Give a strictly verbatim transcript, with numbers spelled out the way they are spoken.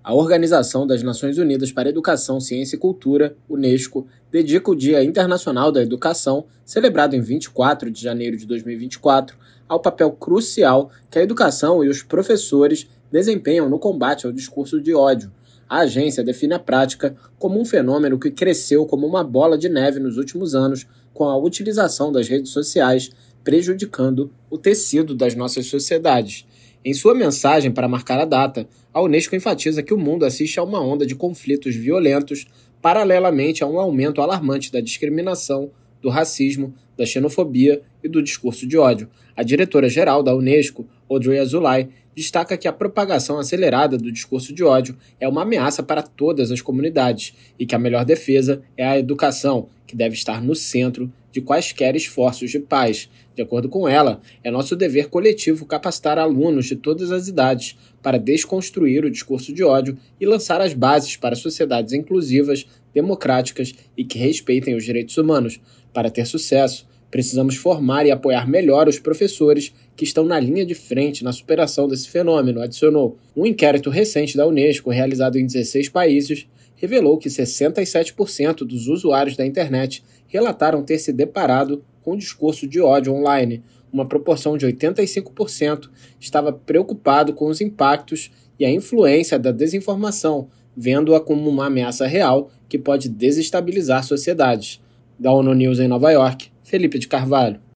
A Organização das Nações Unidas para a Educação, Ciência e Cultura, UNESCO, dedica o Dia Internacional da Educação, celebrado em vinte e quatro de janeiro de dois mil e vinte e quatro, ao papel crucial que a educação e os professores desempenham no combate ao discurso de ódio. A agência define a prática como um fenômeno que cresceu como uma bola de neve nos últimos anos, com a utilização das redes sociais, prejudicando o tecido das nossas sociedades. Em sua mensagem para marcar a data, a UNESCO enfatiza que o mundo assiste a uma onda de conflitos violentos, paralelamente a um aumento alarmante da discriminação, do racismo, da xenofobia e do discurso de ódio. A diretora-geral da UNESCO, Audrey Azoulay, destaca que a propagação acelerada do discurso de ódio é uma ameaça para todas as comunidades e que a melhor defesa é a educação, que deve estar no centro de quaisquer esforços de paz. De acordo com ela, é nosso dever coletivo capacitar alunos de todas as idades para desconstruir o discurso de ódio e lançar as bases para sociedades inclusivas, democráticas e que respeitem os direitos humanos. Para ter sucesso, precisamos formar e apoiar melhor os professores que estão na linha de frente na superação desse fenômeno, adicionou. Um inquérito recente da UNESCO, realizado em dezesseis países, revelou que sessenta e sete por cento dos usuários da internet relataram ter se deparado com um discurso de ódio online. Uma proporção de oitenta e cinco por cento estava preocupado com os impactos e a influência da desinformação, vendo-a como uma ameaça real que pode desestabilizar sociedades. Da ONU News em Nova York, Felipe de Carvalho.